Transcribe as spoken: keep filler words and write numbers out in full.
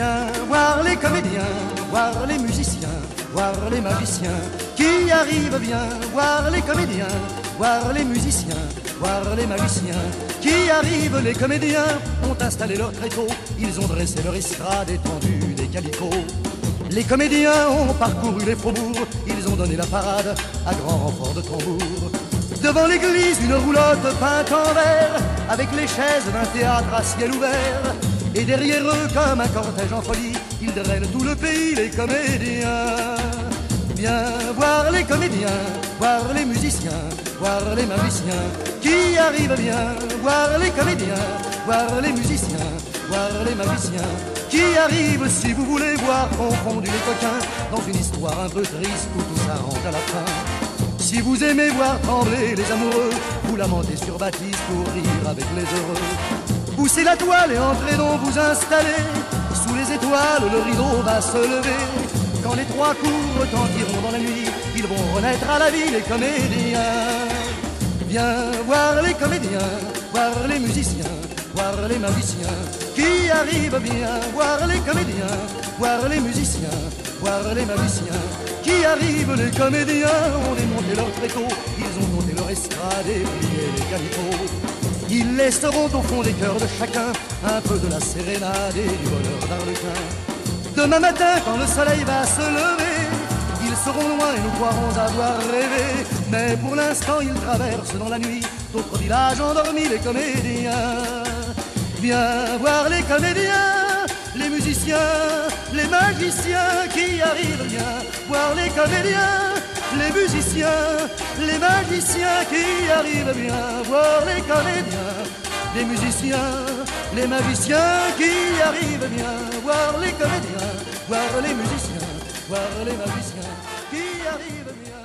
Viens voir les comédiens, voir les musiciens, voir les magiciens qui arrivent. Viens voir les comédiens, voir les musiciens, voir les magiciens qui arrivent. Les comédiens ont installé leur tréteau, ils ont dressé leur estrade étendue des calicots. Les comédiens ont parcouru les faubourgs, ils ont donné la parade à grand renfort de tambour. Devant l'église, une roulotte peinte en vert, avec les chaises d'un théâtre à ciel ouvert. Et derrière eux, comme un cortège en folie, ils drainent tout le pays, les comédiens. Viens voir les comédiens, voir les musiciens, voir les magiciens qui arrivent. Viens voir les comédiens, voir les musiciens, voir les magiciens qui arrivent. Si vous voulez voir confondus les coquins dans une histoire un peu triste où tout s'arrange à la fin. Si vous aimez voir trembler les amoureux, vous lamentez sur Baptiste pour rire avec les heureux. Poussez la toile et entrez donc vous installer. Sous les étoiles, le rideau va se lever. Quand les trois coups retentiront dans la nuit, ils vont renaître à la vie, les comédiens. Viens voir les comédiens, voir les musiciens, voir les magiciens qui arrivent. Viens voir les comédiens, voir les musiciens, voir les magiciens qui arrivent. Les comédiens ont démonté leur tréteau, ils ont monté leur estrade et plié les calicots. Ils laisseront au fond des cœurs de chacun un peu de la sérénade et du bonheur d'Arlequin. Demain matin, quand le soleil va se lever, ils seront loin et nous croirons avoir rêvé. Mais pour l'instant, ils traversent dans la nuit d'autres villages endormis, les comédiens. Viens voir les comédiens, les musiciens, les magiciens qui arrivent. Viens voir les comédiens, les musiciens, les magiciens qui arrivent. Viens voir les comédiens, les musiciens, les magiciens qui arrivent. Viens voir les comédiens, voir les musiciens, voir les magiciens qui arrivent. Viens